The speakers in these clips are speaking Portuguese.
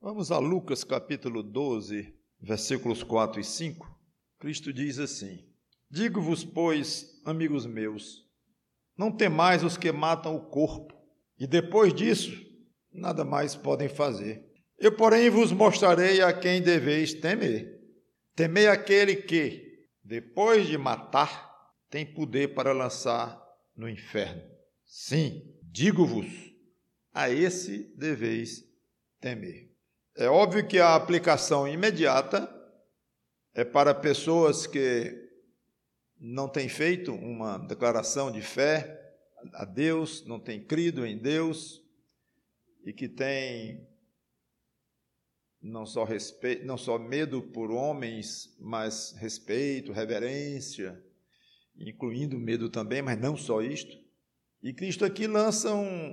Vamos a Lucas capítulo 12, versículos 4 e 5. Cristo diz assim: Digo-vos, pois, amigos meus, não temais os que matam o corpo, e depois disso nada mais podem fazer. Eu, porém, vos mostrarei a quem deveis temer. Temei aquele que, depois de matar, tem poder para lançar no inferno. Sim, digo-vos, a esse deveis temer. É óbvio que a aplicação imediata é para pessoas que não têm feito uma declaração de fé a Deus, não têm crido em Deus e que têm não só respeito, não só medo por homens, mas respeito, reverência, incluindo medo também, mas não só isto. E Cristo aqui lança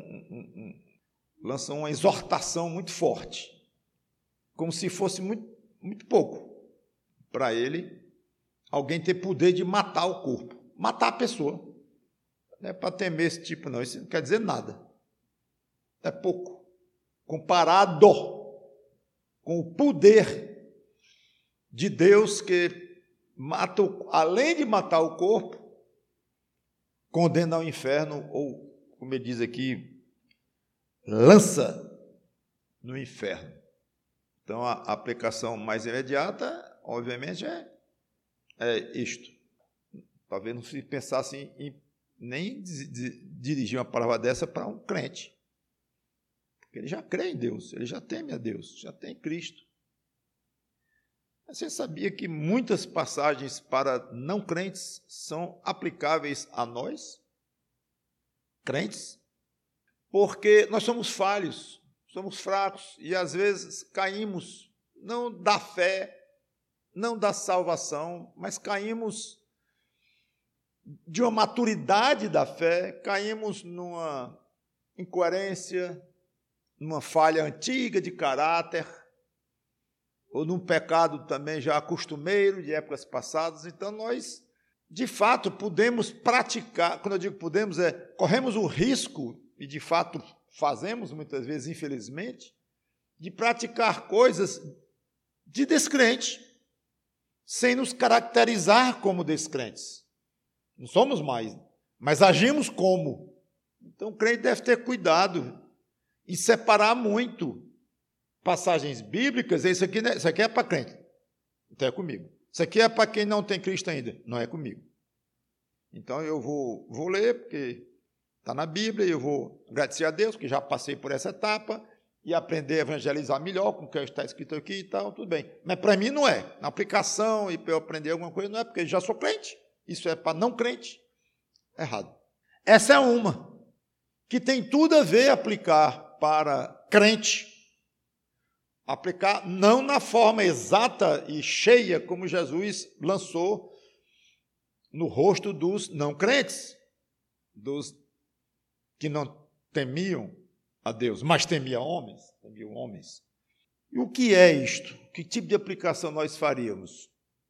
uma exortação muito forte, como se fosse muito pouco para ele alguém ter poder de matar o corpo, matar a pessoa. Não é para temer esse tipo, não. Isso não quer dizer nada. É pouco. Comparado com o poder de Deus que mata, além de matar o corpo, condena ao inferno, ou, como ele diz aqui, lança no inferno. Então, a aplicação mais imediata, obviamente, é isto. Talvez não se pensasse em nem dirigir uma palavra dessa para um crente. Porque ele já crê em Deus, ele já teme a Deus, já tem Cristo. Você sabia que muitas passagens para não crentes são aplicáveis a nós, crentes? Porque nós somos falhos, somos fracos e às vezes caímos, não da fé, não da salvação, mas caímos de uma maturidade da fé, caímos numa incoerência, numa falha antiga de caráter, ou num pecado também já costumeiro de épocas passadas. Então nós, de fato, podemos praticar, quando eu digo podemos, corremos o risco, e de fato fazemos muitas vezes, infelizmente, de praticar coisas de descrente, sem nos caracterizar como descrentes. Não somos mais, mas agimos como. Então o crente deve ter cuidado e separar muito passagens bíblicas. Isso aqui é para crente, então é comigo. Isso aqui é para quem não tem Cristo ainda, não é comigo. Então eu vou ler, porque está na Bíblia, e eu vou agradecer a Deus, que já passei por essa etapa, e aprender a evangelizar melhor com o que está escrito aqui e tal, tudo bem. Mas para mim não é. Na aplicação e para eu aprender alguma coisa, não é, porque eu já sou crente. Isso é para não crente. Errado. Essa é uma que tem tudo a ver aplicar para crente. Aplicar não na forma exata e cheia como Jesus lançou no rosto dos não crentes, dos que não temiam a Deus, mas temiam homens. E o que é isto? Que tipo de aplicação nós faríamos?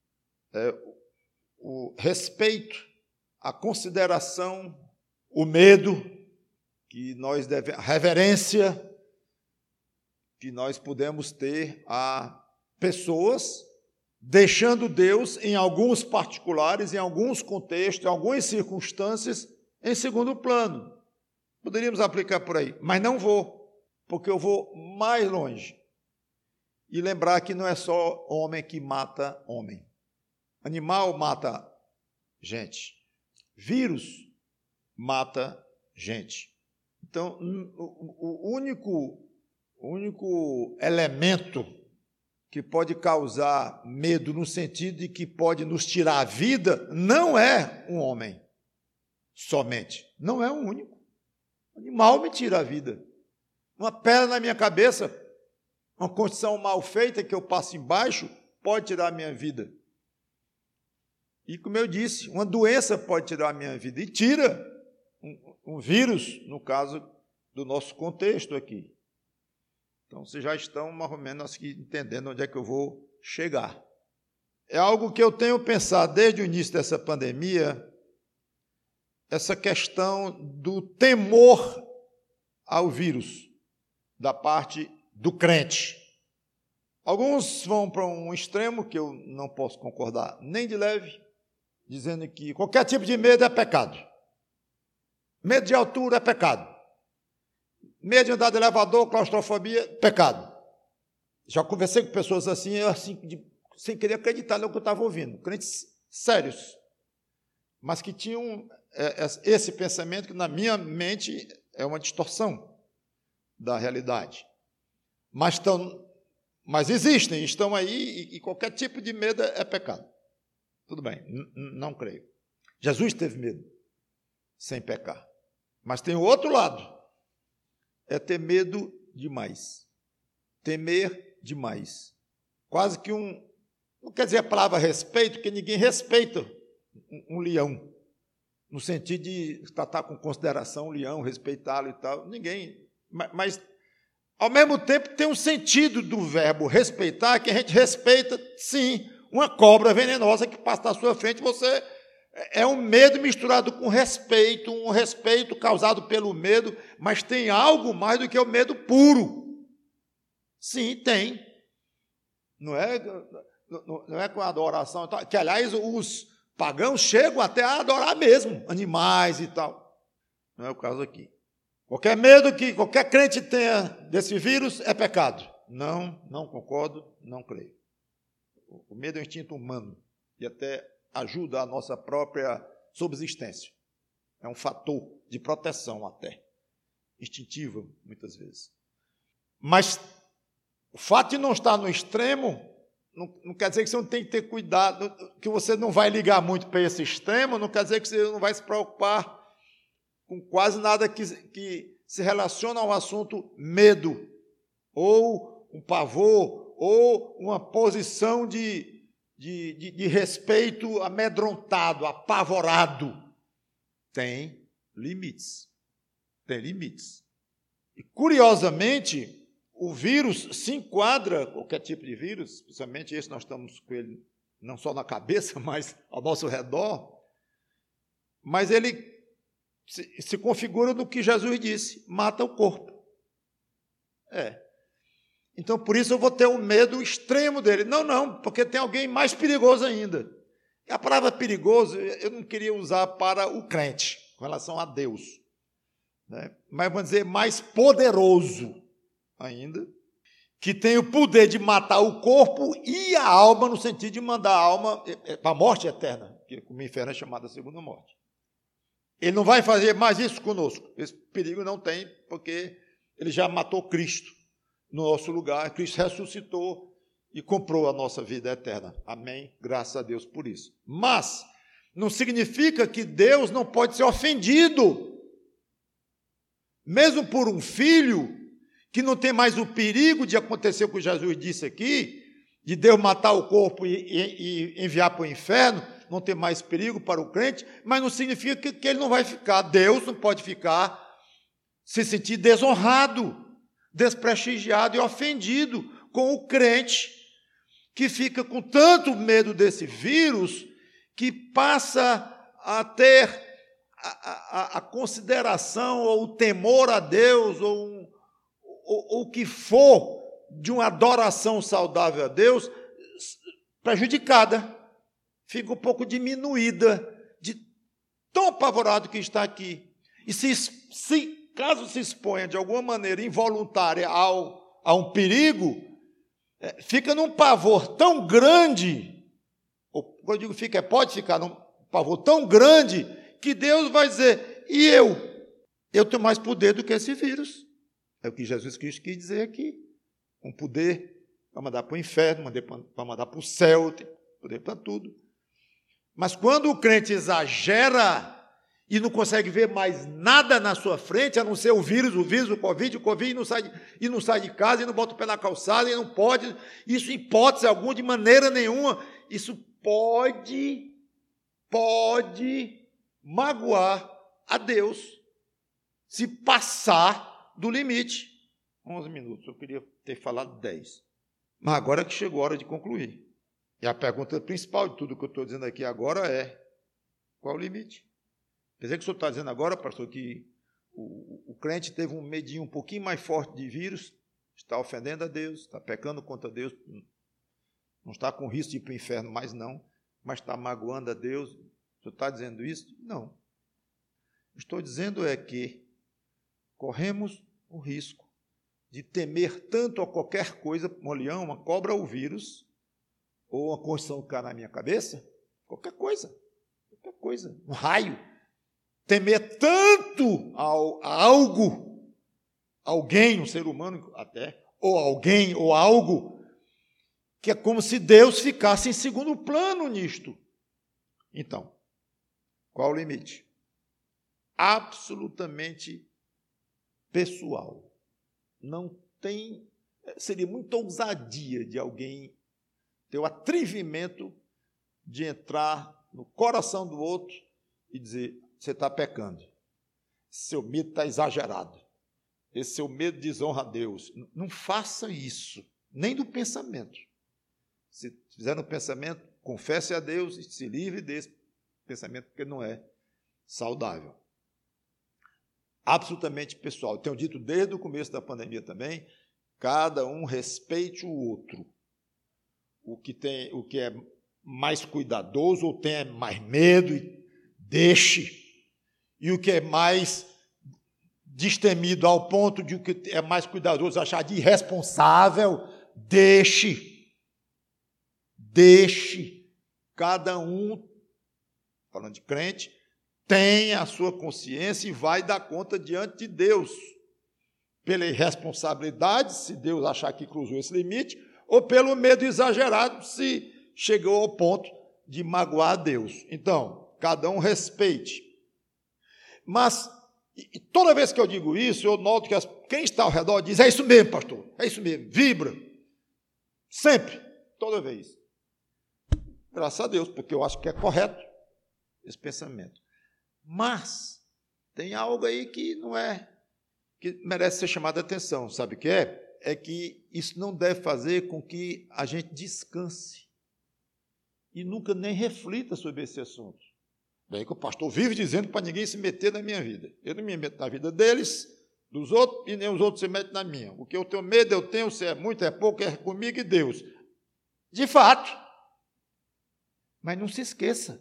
O respeito, a consideração, o medo, que nós devemos, a reverência que nós podemos ter a pessoas, deixando Deus em alguns particulares, em alguns contextos, em algumas circunstâncias, em segundo plano. Poderíamos aplicar por aí, mas não vou, porque eu vou mais longe. E lembrar que não é só homem que mata homem. Animal mata gente. Vírus mata gente. Então, o único elemento que pode causar medo no sentido de que pode nos tirar a vida não é um homem somente. Não é o único. O animal me tira a vida. Uma pedra na minha cabeça, uma construção mal feita que eu passo embaixo, pode tirar a minha vida. E como eu disse, uma doença pode tirar a minha vida. E tira um vírus, no caso do nosso contexto aqui. Então, vocês já estão mais ou menos aqui entendendo onde é que eu vou chegar. É algo que eu tenho pensado desde o início dessa pandemia, essa questão do temor ao vírus da parte do crente. Alguns vão para um extremo que eu não posso concordar nem de leve, dizendo que qualquer tipo de medo é pecado. Medo de altura é pecado. Medo de andar de elevador, claustrofobia, pecado. Já conversei com pessoas assim, sem querer acreditar no que eu estava ouvindo. Crentes sérios, mas que tinham esse pensamento que na minha mente é uma distorção da realidade. Mas existem, estão aí, e qualquer tipo de medo é pecado. Tudo bem, não creio. Jesus teve medo, sem pecar. Mas tem o outro lado, é ter medo demais. Temer demais. Quase que não quer dizer a palavra respeito, porque ninguém respeita um leão, no sentido de tratar com consideração o leão, respeitá-lo e tal. Ninguém, mas ao mesmo tempo tem um sentido do verbo respeitar, que a gente respeita, sim, uma cobra venenosa que passa na sua frente, você é um medo misturado com respeito, um respeito causado pelo medo, mas tem algo mais do que o medo puro. Sim, tem. Não é com a adoração, que aliás os pagãos chegam até a adorar mesmo, animais e tal. Não é o caso aqui. Qualquer medo que qualquer crente tenha desse vírus é pecado. Não concordo, não creio. O medo é um instinto humano e até ajuda a nossa própria subsistência. É um fator de proteção até, instintiva muitas vezes. Mas o fato de não estar no extremo não quer dizer que você não tem que ter cuidado, que você não vai ligar muito para esse extremo, não quer dizer que você não vai se preocupar com quase nada que se relaciona ao assunto medo, ou um pavor, ou uma posição de respeito amedrontado, apavorado. Tem limites. Tem limites. E, curiosamente, o vírus se enquadra, qualquer tipo de vírus, especialmente esse nós estamos com ele não só na cabeça, mas ao nosso redor, mas ele se configura no que Jesus disse, mata o corpo. Então, por isso eu vou ter um medo extremo dele. Não, porque tem alguém mais perigoso ainda. E a palavra perigoso eu não queria usar para o crente, com relação a Deus, né? Mas vamos dizer mais poderoso ainda, que tem o poder de matar o corpo e a alma, no sentido de mandar a alma para a morte eterna, que o inferno é chamada segunda morte. Ele não vai fazer mais isso conosco. Esse perigo não tem, porque ele já matou Cristo no nosso lugar. Cristo ressuscitou e comprou a nossa vida eterna. Amém? Graças a Deus por isso. Mas não significa que Deus não pode ser ofendido. Mesmo por um filho que não tem mais o perigo de acontecer o que Jesus disse aqui, de Deus matar o corpo e enviar para o inferno, não ter mais perigo para o crente, mas não significa que ele não vai ficar. Deus não pode ficar, se sentir desonrado, desprestigiado e ofendido com o crente que fica com tanto medo desse vírus que passa a ter a consideração ou o temor a Deus ou o que for de uma adoração saudável a Deus prejudicada. Fica um pouco diminuída, de tão apavorado que está aqui. E caso se exponha de alguma maneira involuntária a um perigo, fica num pavor tão grande, ou quando eu digo pode ficar num pavor tão grande, que Deus vai dizer, e eu? Eu tenho mais poder do que esse vírus. É o que Jesus Cristo quis dizer aqui. Um poder para mandar para o inferno, para mandar para o céu, tem poder para tudo. Mas quando o crente exagera e não consegue ver mais nada na sua frente, a não ser o vírus, o Covid, e não sai de casa, e não bota o pé na calçada, e não pode, isso em hipótese alguma, de maneira nenhuma, isso pode magoar a Deus, se passar do limite. 11 minutos, eu queria ter falado 10. Mas agora que chegou a hora de concluir. E a pergunta principal de tudo que eu estou dizendo aqui agora é: qual é o limite? Quer dizer que o senhor está dizendo agora, pastor, que o crente teve um medinho um pouquinho mais forte de vírus, está ofendendo a Deus, está pecando contra Deus, não está com risco de ir para o inferno mais não, mas está magoando a Deus. Você está dizendo isso? Não. Estou dizendo é que corremos o risco de temer tanto a qualquer coisa, um leão, uma cobra ou vírus, ou uma construção que cai na minha cabeça, qualquer coisa, um raio. Temer tanto a algo, alguém, um ser humano até, ou alguém, ou algo, que é como se Deus ficasse em segundo plano nisto. Então, qual o limite? Absolutamente pessoal. Não tem, seria muita ousadia de alguém ter o atrevimento de entrar no coração do outro e dizer, você está pecando, seu medo está exagerado, esse seu medo desonra a Deus. Não faça isso, nem do pensamento. Se fizer no pensamento, confesse a Deus e se livre desse pensamento, porque não é saudável. Absolutamente pessoal. Eu tenho dito desde o começo da pandemia também, cada um respeite o outro. O que é mais cuidadoso ou tem mais medo, deixe. E o que é mais destemido ao ponto de o que é mais cuidadoso achar de irresponsável, deixe. Deixe. Cada um, falando de crente, tem a sua consciência e vai dar conta diante de Deus. Pela irresponsabilidade, se Deus achar que cruzou esse limite, ou pelo medo exagerado, se chegou ao ponto de magoar a Deus. Então, cada um respeite. Mas, toda vez que eu digo isso, eu noto que quem está ao redor diz, é isso mesmo, pastor, é isso mesmo, vibra. Sempre, toda vez. Graças a Deus, porque eu acho que é correto esse pensamento. Mas tem algo aí que não é, que merece ser chamado a atenção. Sabe o que é? É que isso não deve fazer com que a gente descanse e nunca nem reflita sobre esse assunto. Daí que o pastor vive dizendo para ninguém se meter na minha vida. Eu não me meto na vida deles, dos outros, e nem os outros se metem na minha. O que eu tenho medo, eu tenho, se é muito, é pouco, é comigo e Deus. De fato. Mas não se esqueça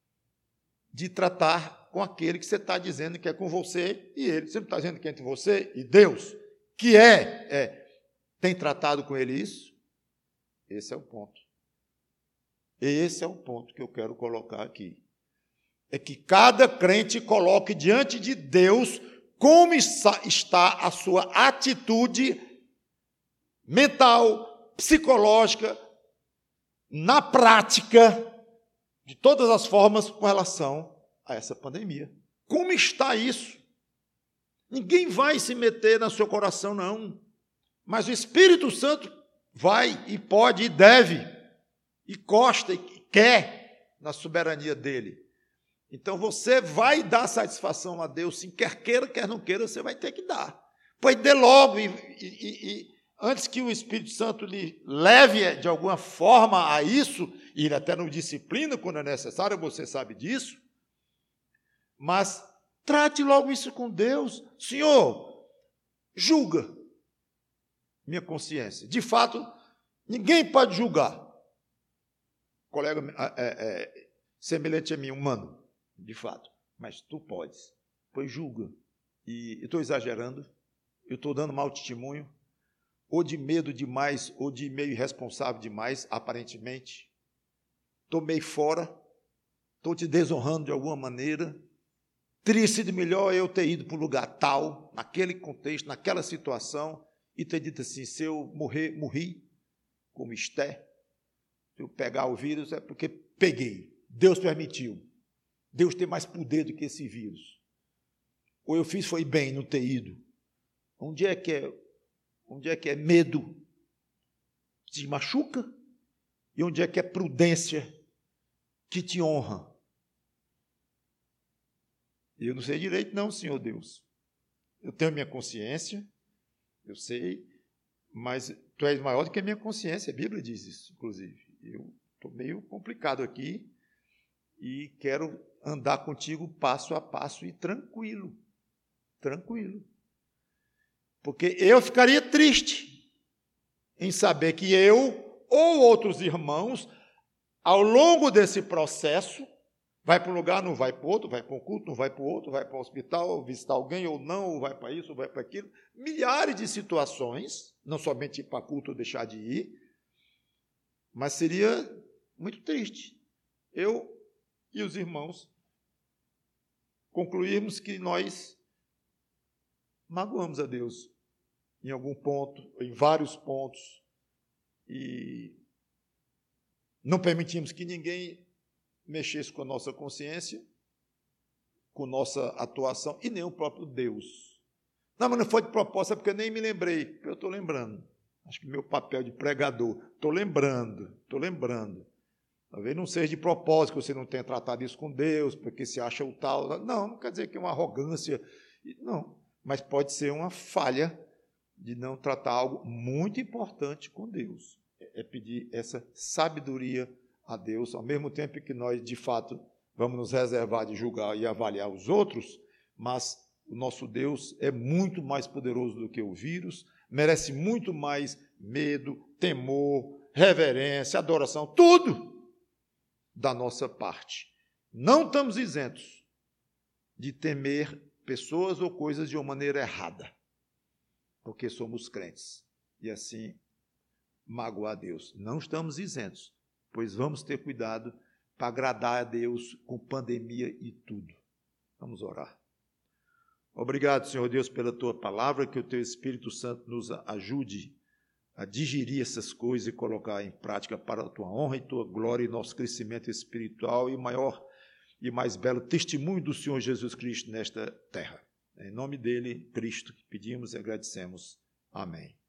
de tratar com aquele que você está dizendo que é com você e ele. Você não está dizendo que é entre você e Deus, que tem tratado com ele isso? Esse é o ponto. Esse é o ponto que eu quero colocar aqui. É que cada crente coloque diante de Deus como está a sua atitude mental, psicológica, na prática, de todas as formas, com relação a essa pandemia. Como está isso? Ninguém vai se meter no seu coração, não. Mas o Espírito Santo vai e pode e deve, e gosta e quer na soberania dele. Então você vai dar satisfação a Deus, sim, quer queira, quer não queira, você vai ter que dar. Pois dê logo, e antes que o Espírito Santo lhe leve de alguma forma a isso, e ele até nos disciplina quando é necessário, você sabe disso, mas trate logo isso com Deus. Senhor, julga minha consciência. De fato, ninguém pode julgar. Colega semelhante a mim, humano, de fato. Mas tu podes. Pois julga. E estou exagerando, eu estou dando mau testemunho, ou de medo demais, ou de meio irresponsável demais, aparentemente. Estou meio fora, estou te desonrando de alguma maneira. Teria sido melhor eu ter ido para um lugar tal, naquele contexto, naquela situação, e ter dito assim, se eu morrer, morri, como Esté. Se eu pegar o vírus é porque peguei. Deus permitiu. Deus tem mais poder do que esse vírus. Ou eu fiz foi bem não ter ido. Onde é que é medo? Te machuca? E onde é que é prudência que te honra? Eu não sei direito não, Senhor Deus. Eu tenho minha consciência, eu sei, mas tu és maior do que a minha consciência, a Bíblia diz isso, inclusive. Eu estou meio complicado aqui e quero andar contigo passo a passo e tranquilo. Tranquilo. Porque eu ficaria triste em saber que eu ou outros irmãos, ao longo desse processo, vai para um lugar, não vai para o outro, vai para um culto, não vai para o outro, vai para o hospital, visitar alguém ou não, ou vai para isso, ou vai para aquilo. Milhares de situações, não somente ir para culto ou deixar de ir, mas seria muito triste eu e os irmãos concluirmos que nós magoamos a Deus em algum ponto, em vários pontos, e não permitimos que ninguém mexesse com a nossa consciência, com nossa atuação, e nem o próprio Deus. Não, mas não foi de propósito, é porque eu nem me lembrei. Eu estou lembrando. Acho que meu papel de pregador. Estou lembrando. Talvez não seja de propósito que você não tenha tratado isso com Deus, porque se acha o tal. Não quer dizer que é uma arrogância. Não, mas pode ser uma falha de não tratar algo muito importante com Deus. É pedir essa sabedoria a Deus, ao mesmo tempo que nós, de fato, vamos nos reservar de julgar e avaliar os outros, mas o nosso Deus é muito mais poderoso do que o vírus, merece muito mais medo, temor, reverência, adoração, tudo da nossa parte. Não estamos isentos de temer pessoas ou coisas de uma maneira errada, porque somos crentes, e assim magoar a Deus. Não estamos isentos, pois vamos ter cuidado para agradar a Deus com pandemia e tudo. Vamos orar. Obrigado, Senhor Deus, pela Tua palavra, que o Teu Espírito Santo nos ajude a digerir essas coisas e colocar em prática para a Tua honra e Tua glória e nosso crescimento espiritual e maior e mais belo testemunho do Senhor Jesus Cristo nesta terra. Em nome dele, Cristo, que pedimos e agradecemos. Amém.